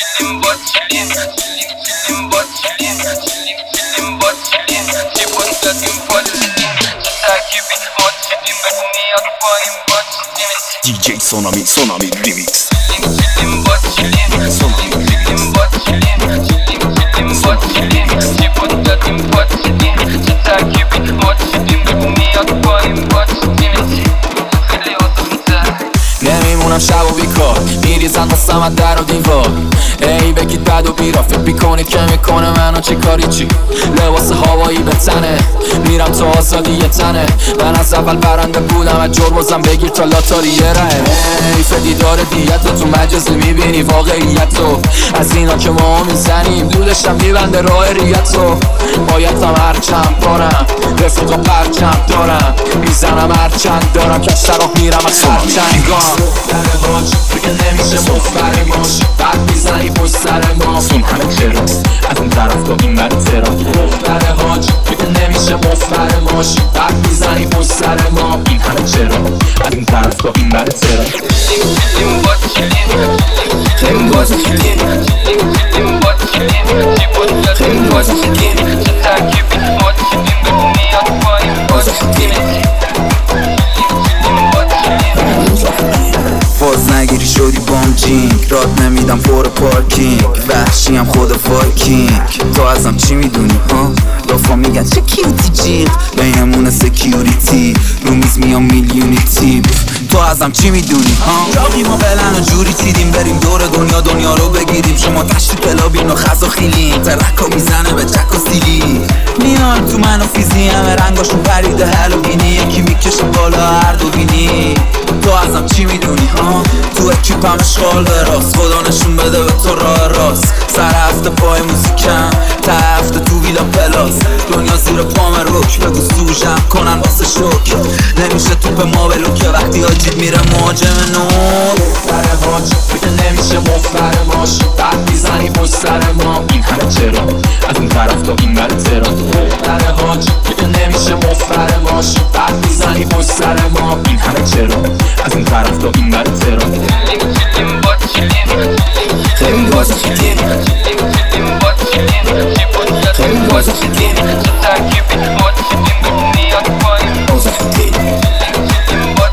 chillin با چلین چلین با چلین چلین با چلین جیبون دادیم پالچلین چه ترکیبی ما چلین بگو میاد پایین با چلین DJ Sonami Remix چلین با چلین چلین با چلین چلین با چلین جیبون دادیم پالچلین چه ترکیبی ما چلین بگو میاد پایین با چلین خیلی آدمی‌تر نمیمونم شب و بیکار میریزن واسم از در و دیوار ای بگید بد و بیرا فکر بیکنید که میکنه منو چه کاری چی لباس هوایی به تنه میرم تو آزادی یه تنه من از اول برنده بودم از جربازم بگیر تا لاتاری یه ره حیف دیدار دیت تو مجازی میبینی واقعیت رو از اینا که ما میزنیم دودشم میبنده راه ریت رو بایدم هرچند دارم رفیقا پرچم دارم میزنم هرچند دارم کش طرف میرم از خرچنگام در حاج دیگه نمیشه مفبر ماش بعد میزنی پشت سر ما سون همه چرا از اون طرف تا این من چرا در حاج دیگه نمیشه مفبر ماش بعد میزنی پشت سر ما این همه چرا از اون طرف تا این من چرا چلین با چلین چلین با چلین چلین با چلین جیبون دادیم با چلین چه ترکیبی ما چلین بگو میاد پایین با چلین باز نگیری شدی بام جینگ راد نمیدم پر پارکینگ وحشیم خدا فاکینگ تو ازم چی میدونی ها لافا میگن چه کیوتی جیغ بینمونه سکیوریتی رو میز میام میلیونی تیپ تو ازم چی میدونی ها راقی ما بلن و جوری چیدیم بریم دور دنیا رو بگیریم شما تشتی کلابین و خز و خیلیم ترکا میزنه به چک و سیلی میان تو من و فیزی همه رنگاشون پریده هلوینی یکی میکشه بالا هر دو بینی تو ازم چی میدونی ها تو اکیپم اشغال به راست خدا نشون بده به تو راه راست سر هفته پای موزیکم تا هفته تو ویلا پلاس دنیا زیر پام روک بگو سوژم کنن واسه شوک نمیشه توپ ما بلوکه وقتی آجید میره مهاجم نو در حاج دیگه نمیشه مفبر ماش بعد میزنی پشت سر ما این همه چرا از اون طرف تا این من چرا در حاج دیگه نمیشه مفبر ماش بعد میزنی پشت سر ما این همه چرا از اون طرف تا این من چرا چلین با چلین خیلی بازی چیدیم چلین با چلین جیبون دادیم با چلین چه ترکیبی ما چلین بگو میاد پایین با چلین با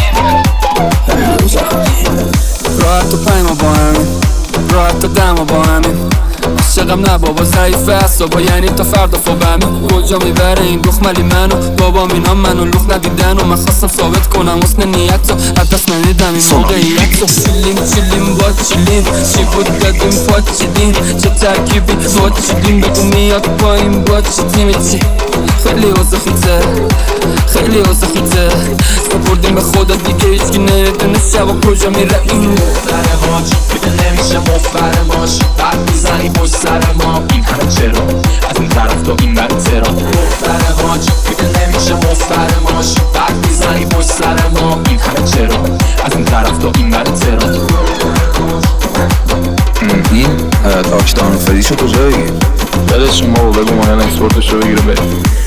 چلین راحت و پیما با همین راحت و دما با همین عاشقم نه بابا ضعیف اعصابا یعنی تا فردا فوبمی کجا میبره این دخملی منو بابا اینا منو لخ ندیدن و من خواستم ثابت کنم حسن نیت رو از دست ندیدم این موقعیت رو چلین با چلین چی بود دادیم پا چلین چه ترکیبی با چلین بگو میاد پایین با چلین خیلی اوضاع خیته خیلی اوضاع خیته سپردیم به خدا دیگه هیچکی نمیدونه شبا کجا میره این در حاج دیگه نمیشه مفبر ماش بعد میزنی پشت سر ما این همه چرا از اون طرف تا این من چرا در حاج دیگه نمیشه مفبر ماش بعد میزنی پشت سر ما این همه چرا از اون طرف تا این من چرا این تاکشتان فریشو کجایی؟ دلش شما بگو مانه اکسپورتش رو بگیره بریم